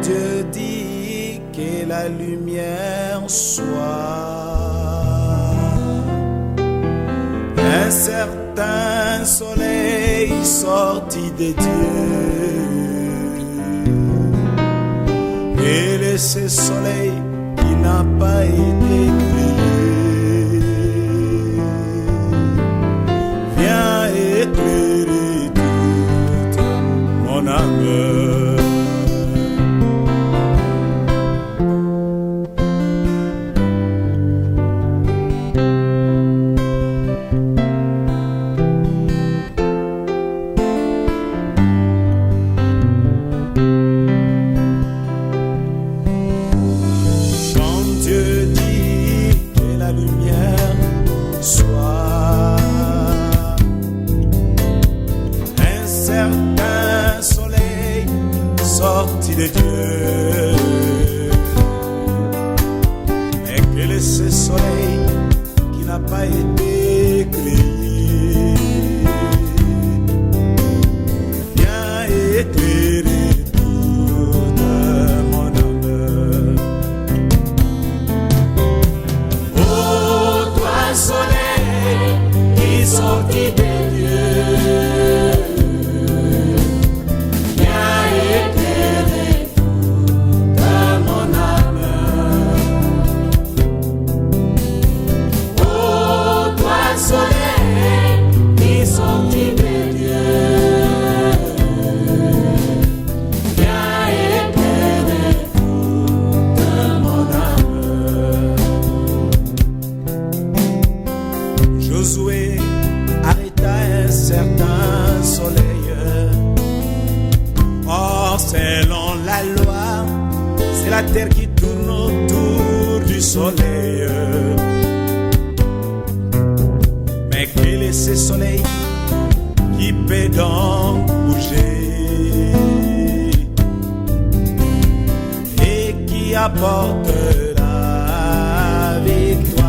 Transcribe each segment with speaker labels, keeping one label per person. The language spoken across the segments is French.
Speaker 1: Dieu dit que la lumière soit, un certain soleil sorti de Dieu, et ce soleil qui n'a pas été créé vient éclairer toute mon âme. Un soleil sorti de Dieu, mais quel est ce soleil qui n'a pas été créé? Viens éclairer toute mon âme. Oh, toi soleil qui sorti de Dieu, Josué arrêta un certain soleil. Or, selon la loi, c'est la terre qui tourne autour du soleil. Mais quel est ce soleil qui peut donc bouger et qui apporte la victoire?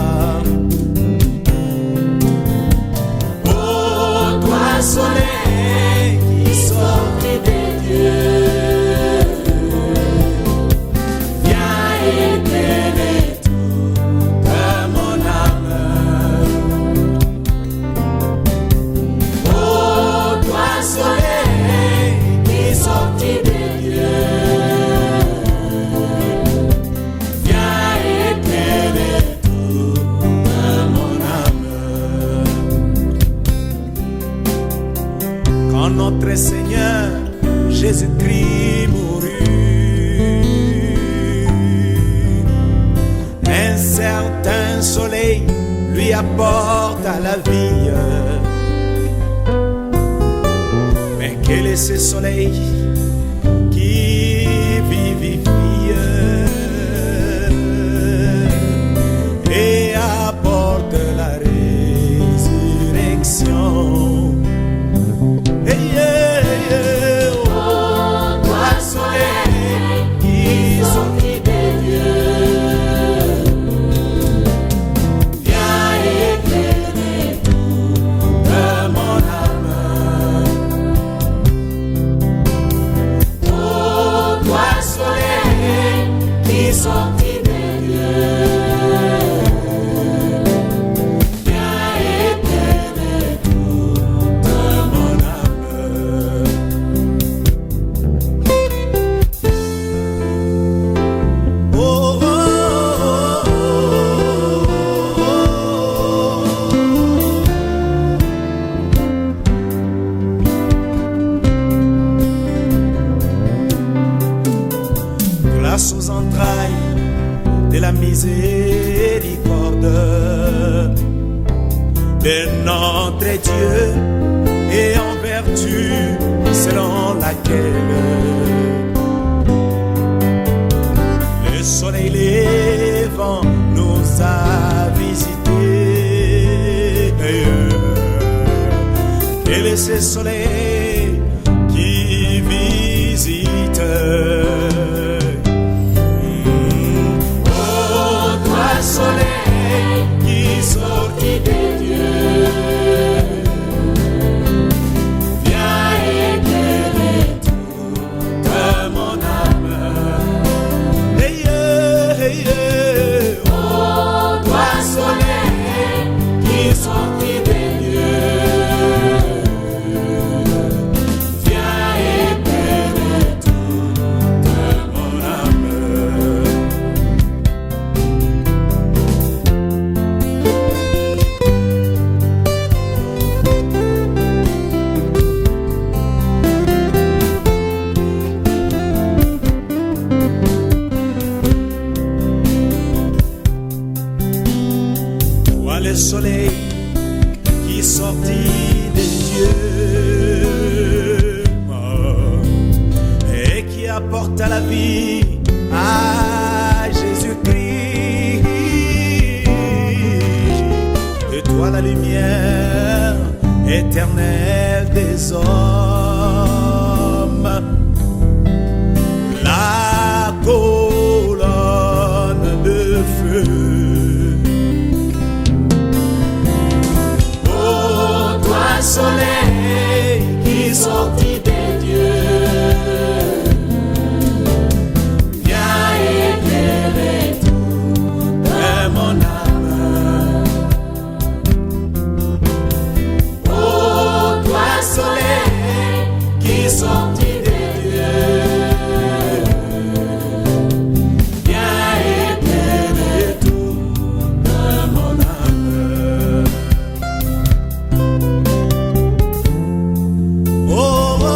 Speaker 1: Soleil qui sortit de Dieu, viens éclairer toute mon âme. Oh, toi soleil qui sortit de Dieu, viens éclairer toute mon âme. Quand notre Seigneur Jésus-Christ mourut, un certain soleil lui apporta la vie. Mais quel est ce soleil qui vivifie et apporte la résurrection? Oh, toi soleil qui sortit de Dieu, viens éclairer toute mon âme. Oh, toi soleil qui sortit de Dieu, aux entrailles de la miséricorde de notre Dieu, et en vertu selon laquelle le soleil levant nous a visités. Quel est ce soleil qui visite? Soleil qui sortit de Dieu, viens éclairer toute mon âme. soleil qui sortit des dieux et qui apporte la vie à Jésus-Christ. Et toi la lumière éternelle des hommes, la colonne de feu. Oh, toi soleil qui sortit des dieux, viens éclairer toute mon âme. Oh, toi soleil qui sortit des dieux, viens éclairer toute mon âme. Oh, oh,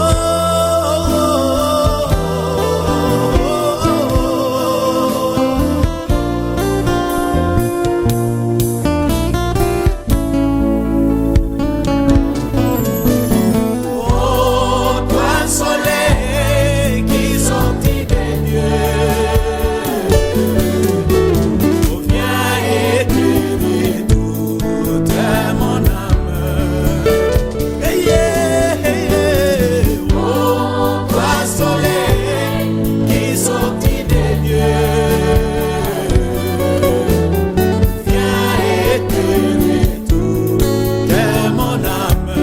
Speaker 1: oh, toi soleil qui sortit des dieux, oh, viens éclairer toute mon âme. Hey, yeah, hey, yeah. Oh, toi soleil qui sortit des dieux, viens éclairer toute mon âme.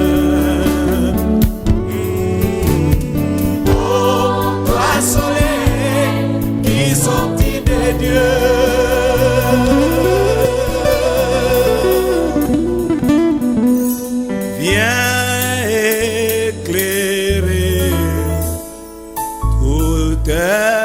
Speaker 1: Oh, toi soleil qui sortit des dieux, viens éclairer toute